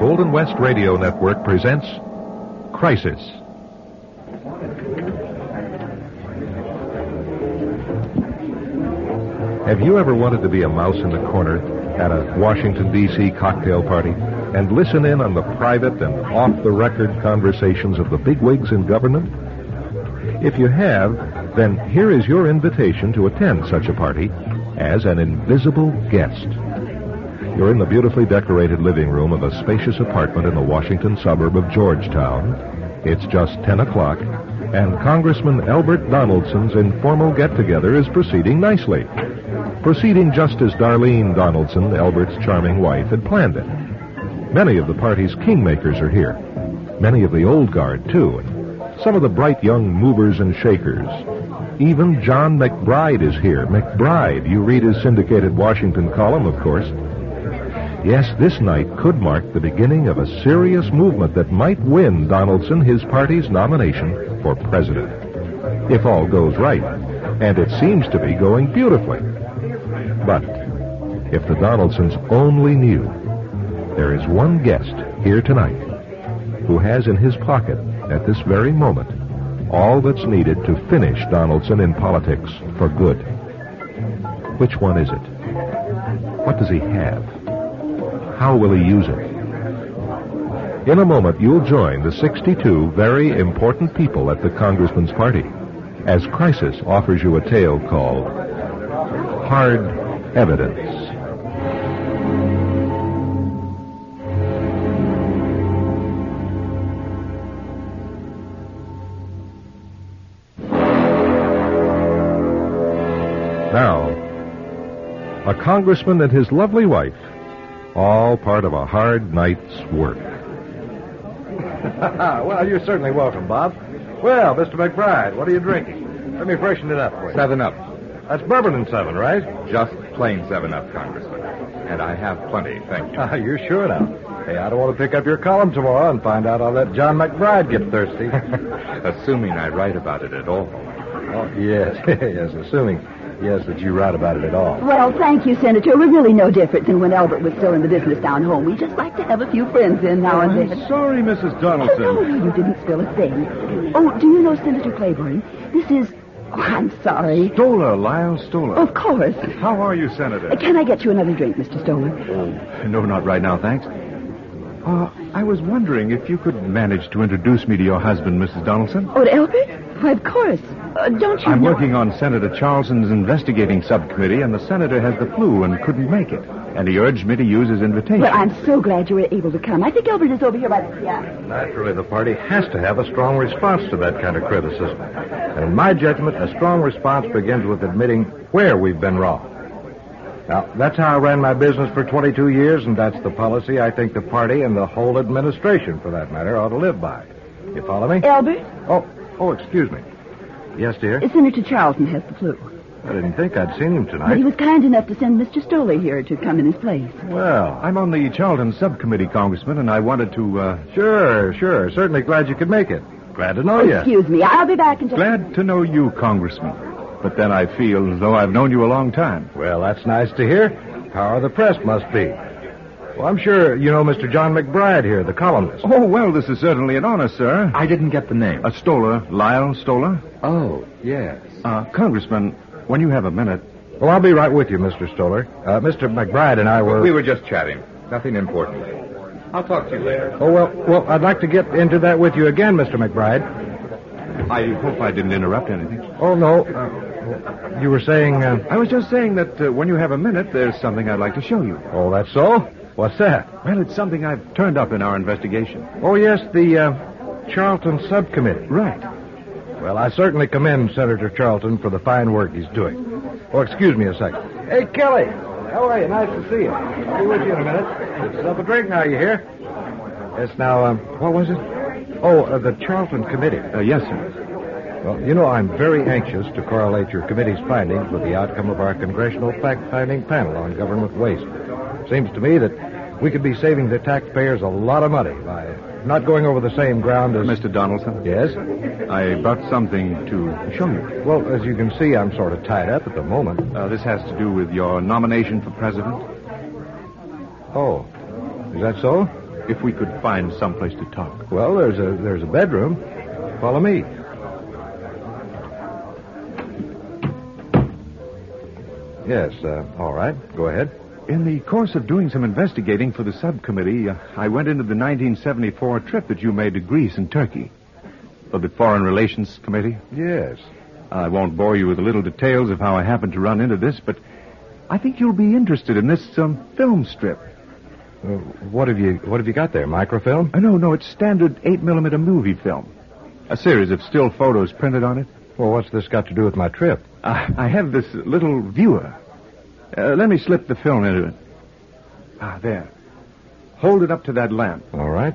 Golden West Radio Network presents Crisis. Have you ever wanted to be a mouse in the corner at a Washington, D.C. cocktail party and listen in on the private and off-the-record conversations of the bigwigs in government? If you have, then here is your invitation to attend such a party as an invisible guest. You're in the beautifully decorated living room of a spacious apartment in the Washington suburb of Georgetown. It's just 10 o'clock, and Congressman Elbert Donaldson's informal get-together is proceeding nicely. Proceeding just as Darlene Donaldson, Elbert's charming wife, had planned it. Many of the party's kingmakers are here. Many of the old guard, too, and some of the bright young movers and shakers. Even John McBride is here. McBride, you read his syndicated Washington column, of course. Yes, this night could mark the beginning of a serious movement that might win Donaldson his party's nomination for president. If all goes right. And it seems to be going beautifully. But if the Donaldsons only knew, there is one guest here tonight who has in his pocket at this very moment all that's needed to finish Donaldson in politics for good. Which one is it? What does he have? How will he use it? In a moment, you'll join the 62 very important people at the Congressman's party as Crisis offers you a tale called Hard Evidence. Now, a congressman and his lovely wife, all part of a hard night's work. Well, you're certainly welcome, Bob. Well, Mr. McBride, what are you drinking? Let me freshen it up for you. 7-Up. That's bourbon and 7, right? Just plain 7-Up, Congressman. And I have plenty, thank you. You're sure now. Hey, I don't want to pick up your column tomorrow and find out I'll let John McBride get thirsty. Assuming I write about it at all. Oh, yes, yes, assuming, yes, that you write about it at all. Well, thank you, Senator. We're really no different than when Albert was still in the business down home. We just like to have a few friends in now and then. I'm sorry, Mrs. Donaldson. No, you didn't spill a thing. Oh, do you know Senator Claiborne? This is... Oh, I'm sorry. Stoller, Lyle Stoller. Of course. How are you, Senator? Can I get you another drink, Mr. Stoller? Oh, no, not right now, thanks. I was wondering if you could manage to introduce me to your husband, Mrs. Donaldson. Oh, to Albert? Why, of course. Don't you I'm know... working on Senator Charleston's investigating subcommittee, and the senator has the flu and couldn't make it. And he urged me to use his invitation. Well, I'm so glad you were able to come. I think Albert is over here by the piano. Naturally, the party has to have a strong response to that kind of criticism. And in my judgment, a strong response begins with admitting where we've been wrong. Now, that's how I ran my business for 22 years, and that's the policy I think the party and the whole administration, for that matter, ought to live by. You follow me? Albert? Oh, excuse me. Yes, dear? Senator Charleston has the flu. I didn't think I'd seen him But tonight. he was kind enough to send Mr. Stoller here to come in his place. Well, I'm on the Charlton subcommittee, Congressman, and I wanted to, Sure. Certainly glad you could make it. Glad to know you. Excuse me, I'll be back in just... Glad to know you, Congressman. But then I feel as though I've known you a long time. Well, that's nice to hear. Power of the press must be. Well, I'm sure you know Mr. John McBride here, the columnist. Oh, well, this is certainly an honor, sir. I didn't get the name. Stoller, Lyle Stoller. Oh, yes. Congressman, when you have a minute... Well, I'll be right with you, Mr. Stoller. Mr. McBride and I were... We were just chatting. Nothing important. I'll talk to you later. Oh, well, I'd like to get into that with you again, Mr. McBride. I hope I didn't interrupt anything. Oh, no. You were saying... I was just saying that when you have a minute, there's something I'd like to show you. Oh, that's so? What's that? Well, it's something I've turned up in our investigation. Oh, yes, the Charlton subcommittee. Right. Well, I certainly commend Senator Charlton for the fine work he's doing. Oh, excuse me a second. Hey, Kelly. How are you? Nice to see you. I'll be with you in a minute. Get yourself a drink now, you hear? Yes, now, what was it? Oh, the Charlton committee. Yes, sir. Well, you know, I'm very anxious to correlate your committee's findings with the outcome of our congressional fact-finding panel on government waste. Seems to me that we could be saving the taxpayers a lot of money by not going over the same ground as... Mr. Donaldson? Yes? I brought something to show you. Well, as you can see, I'm sort of tied up at the moment. This has to do with your nomination for president. Oh, is that so? if we could find someplace to talk. Well, there's a bedroom. Follow me. Yes, all right. Go ahead. In the course of doing some investigating for the subcommittee, I went into the 1974 trip that you made to Greece and Turkey. For the Foreign Relations Committee. Yes. I won't bore you with the little details of how I happened to run into this, but I think you'll be interested in this film strip. What have you got there? Microfilm? No, it's standard 8mm movie film. A series of still photos printed on it. Well, what's this got to do with my trip? I have this little viewer. Let me slip the film into it. There. Hold it up to that lamp. All right.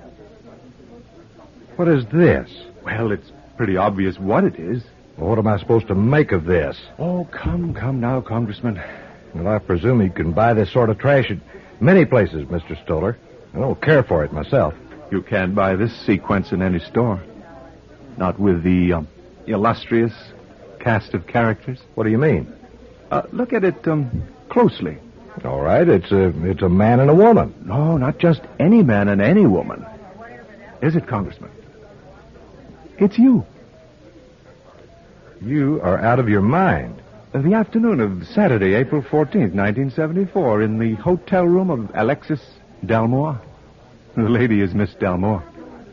What is this? Well, it's pretty obvious what it is. Well, what am I supposed to make of this? Oh, come now, Congressman. Well, I presume you can buy this sort of trash at many places, Mr. Stoller. I don't care for it myself. You can't buy this sequence in any store. Not with the illustrious cast of characters. What do you mean? Look at it closely. All right, it's a man and a woman. No, not just any man and any woman. Is it, Congressman? It's you. You are out of your mind. The afternoon of Saturday, April 14th, 1974, in the hotel room of Alexis Dalmore. The lady is Miss Dalmore.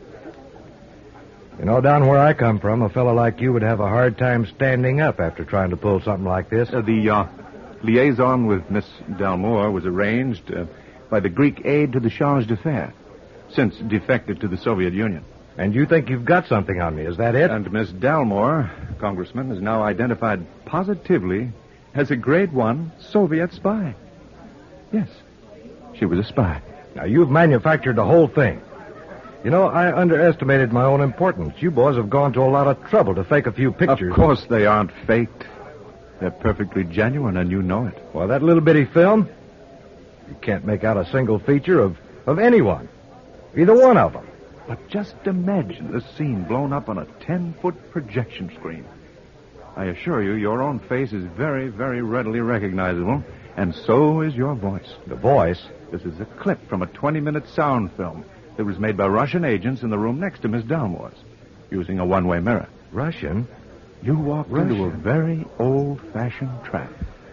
You know, down where I come from, a fellow like you would have a hard time standing up after trying to pull something like this. The liaison with Miss Dalmore was arranged by the Greek aide to the Charge d'Affaires, since defected to the Soviet Union. And you think you've got something on me, is that it? And Miss Dalmore, Congressman, is now identified positively as a grade 1 Soviet spy. Yes, she was a spy. Now, you've manufactured the whole thing. You know, I underestimated my own importance. You boys have gone to a lot of trouble to fake a few pictures. Of course they aren't faked. They're perfectly genuine, and you know it. Well, that little bitty film, you can't make out a single feature of anyone. Either one of them. But just imagine the scene blown up on a 10-foot projection screen. I assure you, your own face is very, very readily recognizable, and so is your voice. The voice? This is a clip from a 20-minute sound film that was made by Russian agents in the room next to Miss Dalmore's, using a one-way mirror. Russian? You walked into a very old-fashioned trap.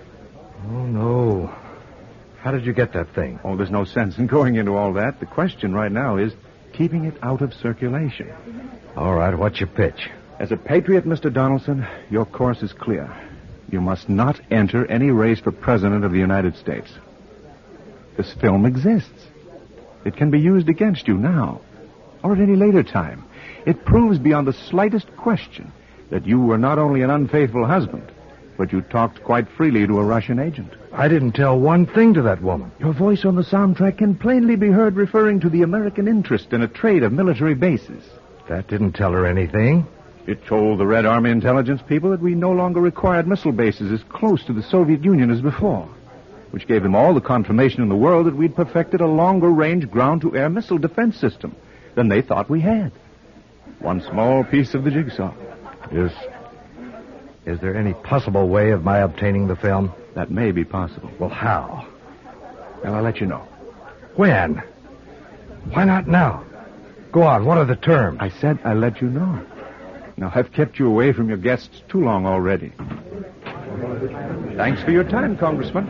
Oh, no. How did you get that thing? Oh, there's no sense in going into all that. The question right now is keeping it out of circulation. All right, what's your pitch? As a patriot, Mr. Donaldson, your course is clear. You must not enter any race for president of the United States. This film exists. It can be used against you now, or at any later time. It proves beyond the slightest question that you were not only an unfaithful husband, but you talked quite freely to a Russian agent. I didn't tell one thing to that woman. Your voice on the soundtrack can plainly be heard referring to the American interest in a trade of military bases. That didn't tell her anything. It told the Red Army intelligence people that we no longer required missile bases as close to the Soviet Union as before, which gave them all the confirmation in the world that we'd perfected a longer-range ground-to-air missile defense system than they thought we had. One small piece of the jigsaw. Is there any possible way of my obtaining the film? That may be possible. Well, how? Well, I'll let you know. When? Why not now? Go on, what are the terms? I said I'll let you know. Now, I've kept you away from your guests too long already. Thanks for your time, Congressman.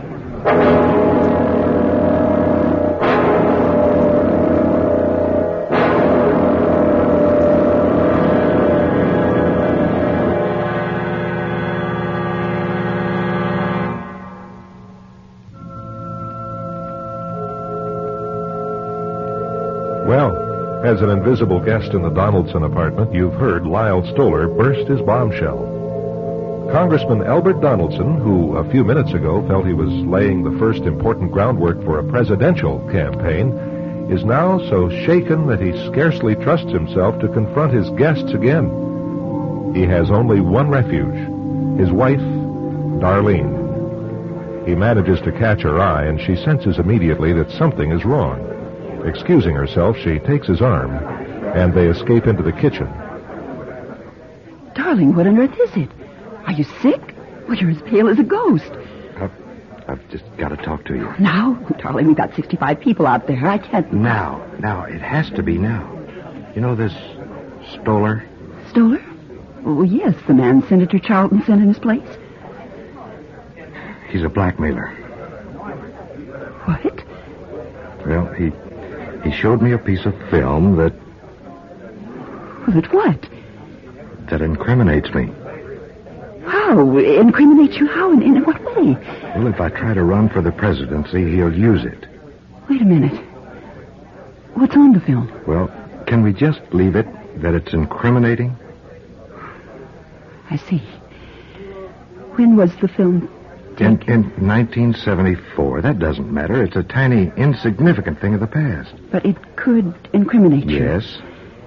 Well, as an invisible guest in the Donaldson apartment, you've heard Lyle Stoller burst his bombshell. Congressman Albert Donaldson, who a few minutes ago felt he was laying the first important groundwork for a presidential campaign, is now so shaken that he scarcely trusts himself to confront his guests again. He has only one refuge, his wife, Darlene. He manages to catch her eye, and she senses immediately that something is wrong. Excusing herself, she takes his arm, and they escape into the kitchen. Darling, what on earth is it? Are you sick? Well, you're as pale as a ghost. I've just got to talk to you. Now? Darling, we've got 65 people out there. I can't... Now. It has to be now. You know this Stoller? Stoller? Oh, yes, the man Senator Charlton sent in his place. He's a blackmailer. What? Well, he showed me a piece of film that what? That incriminates me. How? Incriminates you how? In what way? Well, if I try to run for the presidency, he'll use it. Wait a minute. What's on the film? Well, can we just leave it that it's incriminating? I see. When was the film taken? In 1974. That doesn't matter. It's a tiny, insignificant thing of the past. But it could incriminate you. Yes.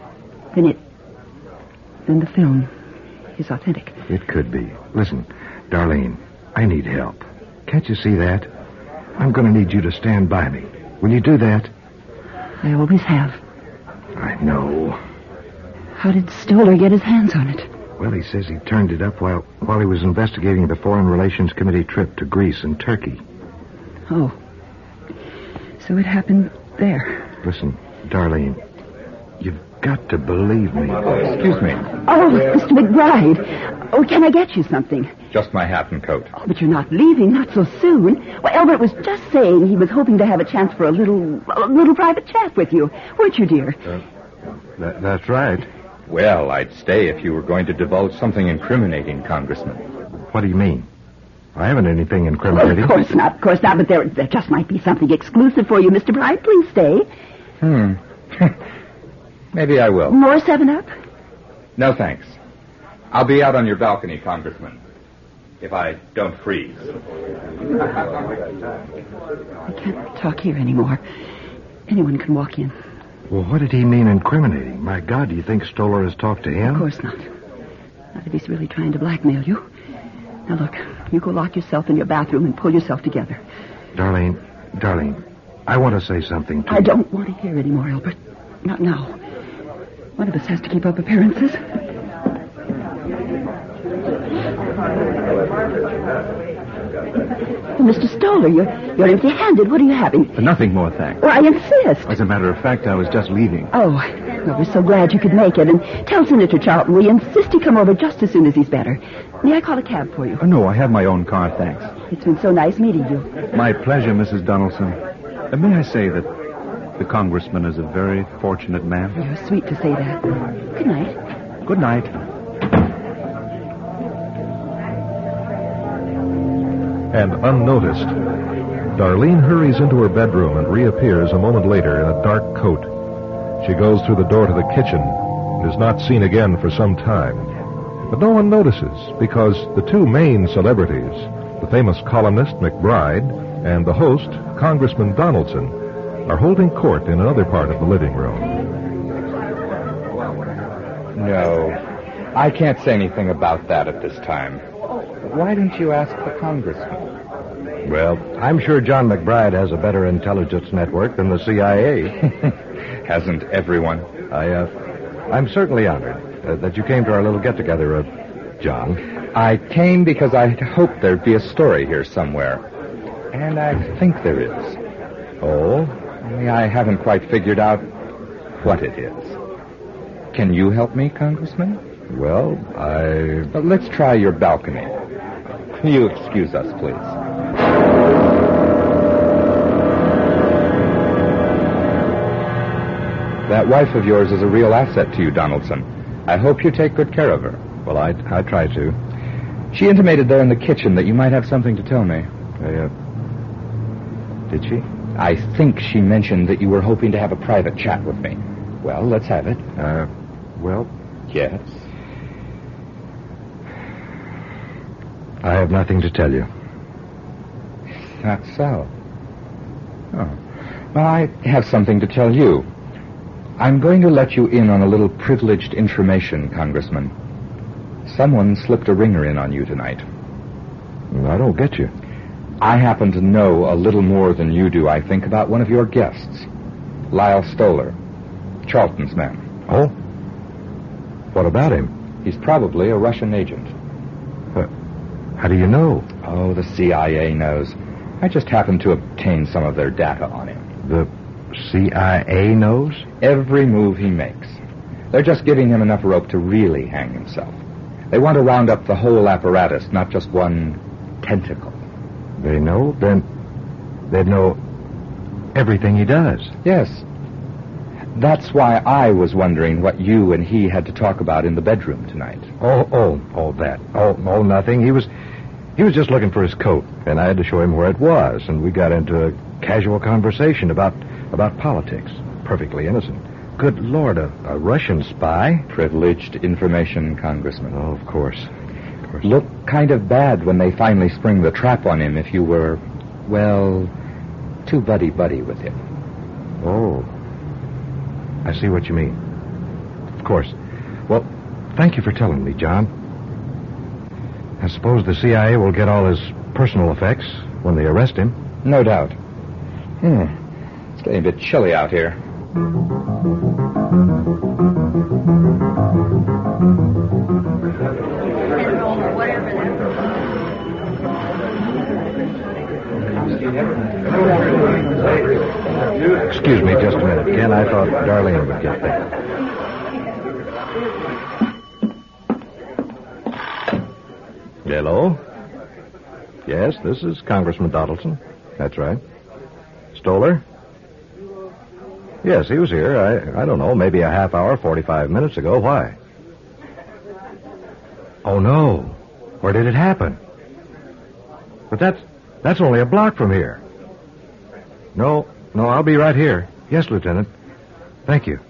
Then the film is authentic. It could be. Listen, Darlene, I need help. Can't you see that? I'm going to need you to stand by me. Will you do that? I always have. I know. How did Stoller get his hands on it? Well, he says he turned it up while he was investigating the Foreign Relations Committee trip to Greece and Turkey. Oh. So it happened there. Listen, Darlene, you've got to believe me. Excuse me. Oh, Mr. McBride. Oh, can I get you something? Just my hat and coat. Oh, but you're not leaving, not so soon. Well, Albert was just saying he was hoping to have a chance for a little private chat with you. Weren't you, dear? That's right. Well, I'd stay if you were going to divulge something incriminating, Congressman. What do you mean? I haven't anything incriminating. Of course not, but there just might be something exclusive for you, Mr. Bride. Please stay. Maybe I will. More 7-Up? No, thanks. I'll be out on your balcony, Congressman. If I don't freeze. I can't talk here anymore. Anyone can walk in. Well, what did he mean incriminating? My God, do you think Stoller has talked to him? Of course not. Not if he's really trying to blackmail you. Now, look, you go lock yourself in your bathroom and pull yourself together. Darlene, I want to say something to you. I don't want to hear any more, Albert. Not now. One of us has to keep up appearances. Well, Mr. Stoller, you're empty-handed. What are you having? Nothing more, thanks. Well, I insist. As a matter of fact, I was just leaving. Oh, well, we're so glad you could make it. And tell Senator Charlton we insist he come over just as soon as he's better. May I call a cab for you? Oh, no, I have my own car, thanks. It's been so nice meeting you. My pleasure, Mrs. Donaldson. May I say that the congressman is a very fortunate man? You're sweet to say that. Good night. Good night. And unnoticed, Darlene hurries into her bedroom and reappears a moment later in a dark coat. She goes through the door to the kitchen and is not seen again for some time. But no one notices because the two main celebrities, the famous columnist McBride and the host, Congressman Donaldson, are holding court in another part of the living room. No, I can't say anything about that at this time. Why don't you ask the congressman? Well, I'm sure John McBride has a better intelligence network than the CIA. Hasn't everyone? I'm certainly honored that you came to our little get-together, John. I came because I hoped there'd be a story here somewhere. And I think there is. Oh? Only I haven't quite figured out what it is. Can you help me, Congressman? Well, But let's try your balcony. You excuse us, please. That wife of yours is a real asset to you, Donaldson. I hope you take good care of her. Well, I try to. She intimated there in the kitchen that you might have something to tell me. Did she? I think she mentioned that you were hoping to have a private chat with me. Well, let's have it. Well? Yes? I have nothing to tell you. That's so. Oh. Well, I have something to tell you. I'm going to let you in on a little privileged information, Congressman. Someone slipped a ringer in on you tonight. I don't get you. I happen to know a little more than you do, I think, about one of your guests, Lyle Stoller, Charlton's man. Oh? What about him? He's probably a Russian agent. How do you know? Oh, the CIA knows. I just happened to obtain some of their data on him. The CIA knows? Every move he makes. They're just giving him enough rope to really hang himself. They want to round up the whole apparatus, not just one tentacle. They know? Then they'd know everything he does. Yes. That's why I was wondering what you and he had to talk about in the bedroom tonight. That. Oh, nothing. He was just looking for his coat, and I had to show him where it was, and we got into a casual conversation about politics. Perfectly innocent. Good Lord, a Russian spy? Privileged information, Congressman. Oh, of course. Look kind of bad when they finally spring the trap on him if you were, well, too buddy-buddy with him. Oh. I see what you mean. Of course. Well, thank you for telling me, John. I suppose the CIA will get all his personal effects when they arrest him. No doubt. It's getting a bit chilly out here. Excuse me just a minute, Ken. I thought Darlene would get there. Hello? Yes, this is Congressman Donaldson. That's right. Stoller? Yes, he was here. I don't know, maybe a half hour, 45 minutes ago. Why? Oh, no. Where did it happen? But that's only a block from here. No, I'll be right here. Yes, Lieutenant. Thank you.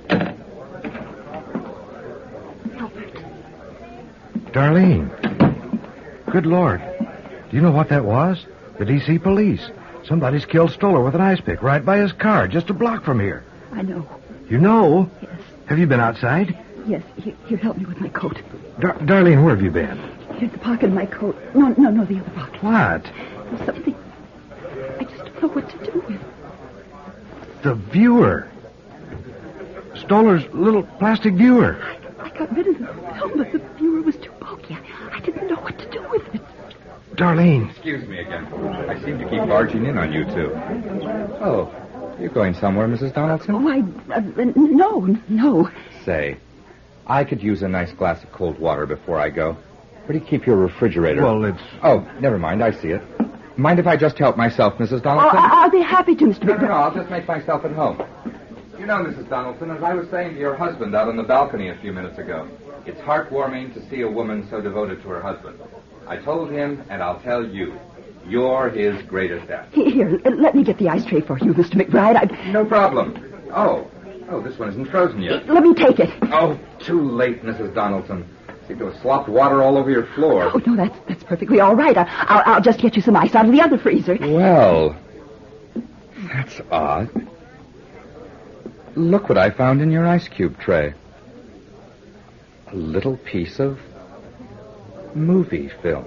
Albert. Darlene. Good Lord. Do you know what that was? The D.C. police. Somebody's killed Stoller with an ice pick right by his car, just a block from here. I know. You know? Yes. Have you been outside? Yes. Here, help me with my coat. Darlene, where have you been? Here's the pocket of my coat. No, the other pocket. What? There's something I just don't know what to do with. The viewer. Stoller's little plastic viewer. I got rid of the film, but the viewer was too bulky. I didn't know what to do with it. Darlene. Excuse me again. I seem to keep barging in on you two. Oh, you're going somewhere, Mrs. Donaldson? Oh, no. Say, I could use a nice glass of cold water before I go. Where do you keep your refrigerator? Well, it's... Oh, never mind. I see it. Mind if I just help myself, Mrs. Oh, Donaldson? I'll be happy to, Mr. McBride. No, I'll just make myself at home. You know, Mrs. Donaldson, as I was saying to your husband out on the balcony a few minutes ago, it's heartwarming to see a woman so devoted to her husband. I told him, and I'll tell you, you're his greatest asset. Here, let me get the ice tray for you, Mr. McBride. No problem. Oh, this one isn't frozen yet. Let me take it. Oh, too late, Mrs. Donaldson. Seem to have slopped water all over your floor. Oh, no, that's perfectly all right. I'll just get you some ice out of the other freezer. Well, that's odd. Look what I found in your ice cube tray. A little piece of movie film.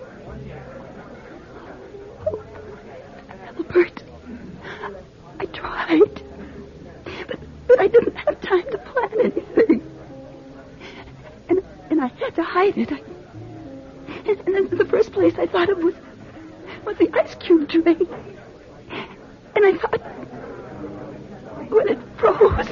Oh, Albert, I tried, but I didn't have time to plan anything. And I had to hide it. And in the first place I thought it was the ice cube tray. And I thought, when it froze...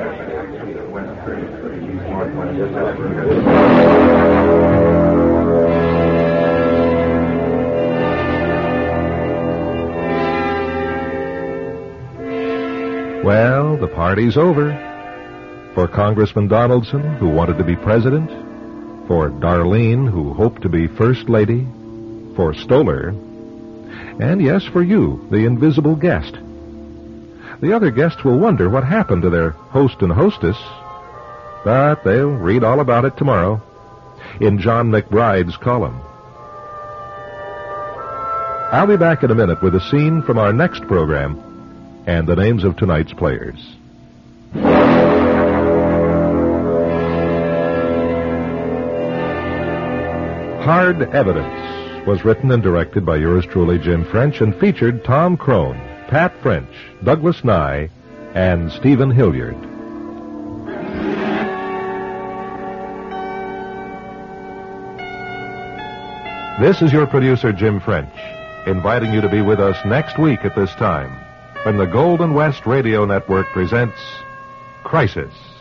Well, the party's over. For Congressman Donaldson, who wanted to be president. For Darlene, who hoped to be First Lady. For Stoller. And yes, for you, the invisible guest. The other guests will wonder what happened to their host and hostess. But they'll read all about it tomorrow in John McBride's column. I'll be back in a minute with a scene from our next program and the names of tonight's players. Hard Evidence was written and directed by yours truly, Jim French, and featured Tom Crone, Pat French, Douglas Nye, and Stephen Hilliard. This is your producer, Jim French. inviting you to be with us next week at this time when the Golden West Radio Network presents Crisis.